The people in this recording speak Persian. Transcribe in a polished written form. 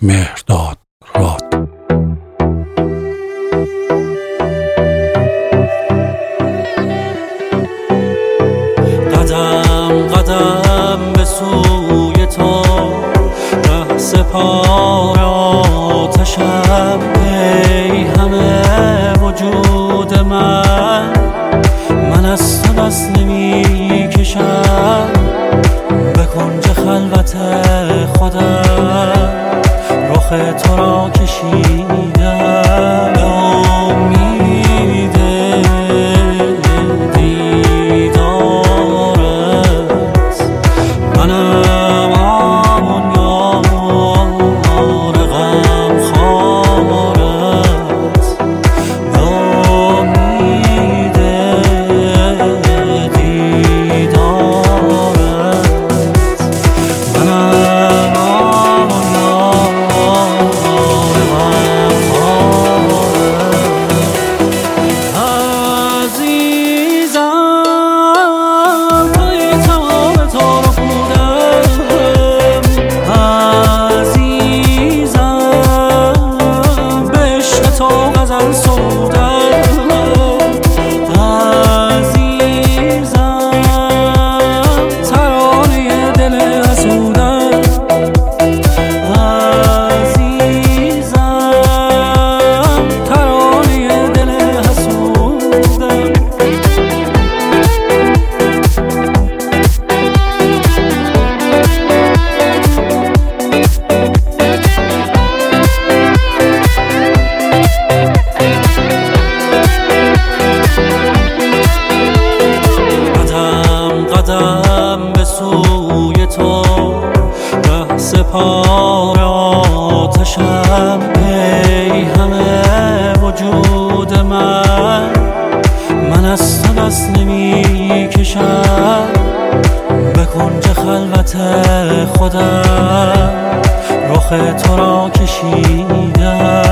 مهرداد راد. قدم قدم به سوی تو ره سپار آتشم، ای همه وجود من از تو دست نمی کشم. به کنج خلوت خودم رخ تو را کشیدم، به امید دیدارت. منم آن یار غمخوارت، به امید دیدارت. منم آن یار غمخوارت. عزیزم توی تمام تار و پودم، عزیزم به عشق تو غزل سرودم، عزیزم ترانه دل حسودم، عزیزم ترانه دل حسودم. قدم قدم به سوی تو ره سپار آتشم، ای همه وجود من از تو دست نمی کشم. به کنج خلوت خودم رخ تو را کشیدم،